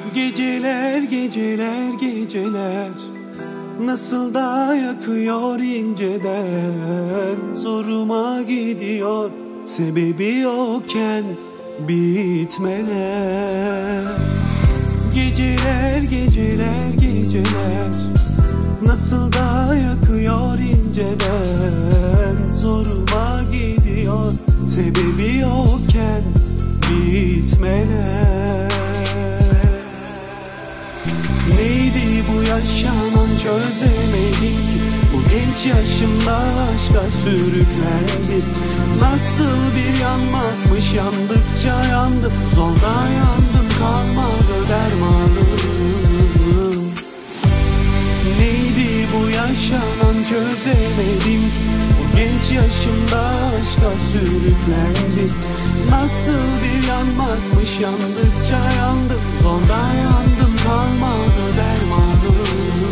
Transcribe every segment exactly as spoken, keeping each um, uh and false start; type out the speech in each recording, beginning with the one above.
Geceler geceler geceler nasıl da yakıyor inceden, zoruma gidiyor sebebi yokken bitmeler. Geceler geceler geceler nasıl da yakıyor inceden, zoruma gidiyor sebebi yokken bitmeler. Neydi bu yaşanan çözemedim ki, bu genç yaşımda aşka sürüklendim. Nasıl bir yanmakmış, yandıkça yandım, zorda yandım, kalmadı dermanım. Neydi bu yaşanan çözemedim ki, bu genç yaşımda aşka sürüklendim. Nasıl bir yanmakmış, yandıkça yandım, zorda yandım, kalmadı dermanım.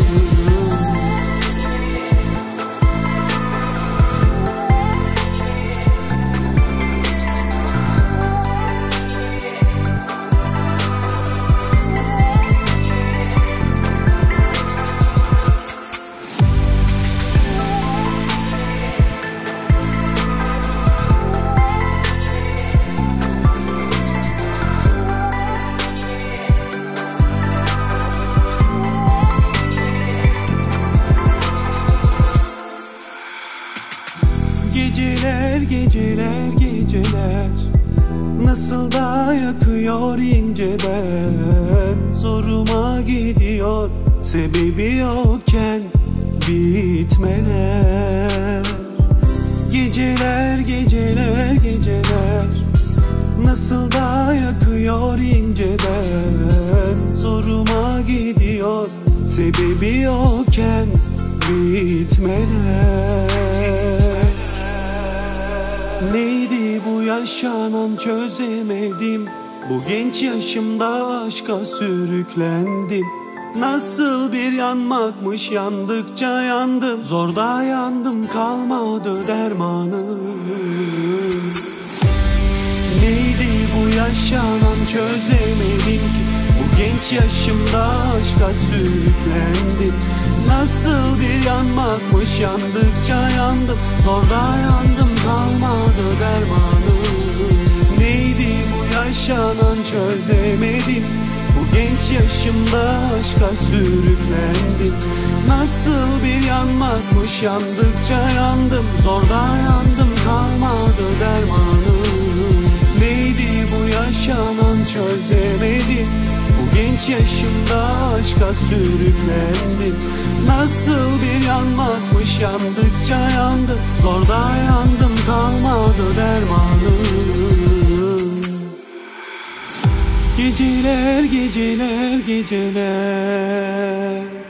Geceler geceler geceler nasıl da yakıyor inceden, zoruma gidiyor sebebi yokken bitmeler. Geceler geceler geceler nasıl da yakıyor inceden, zoruma gidiyor sebebi yokken bitmeler. Neydi bu yaşanan çözemedim, bu genç yaşımda aşka sürüklendim. Nasıl bir yanmakmış, yandıkça yandım, zorda yandım, kalmadı dermanım. Neydi bu yaşanan çözemedim ki, bu genç yaşımda aşka sürüklendim. Nasıl bir yanmakmış, yandıkça yandım, zorda yandım, kalmadı dermanım. Neydi bu yaşanan çözemedim, bu genç yaşımda aşka sürüklendim. Nasıl bir yanmakmış, yandıkça yandım, zorda yandım, kalmadı dermanım. Neydi bu yaşanan çözemedim, bu genç yaşımda aşka sürüklendim. Nasıl bir yanmakmış, yandıkça yandım, zorda yandım, kalmadı dermanım. Geceler geceler geceler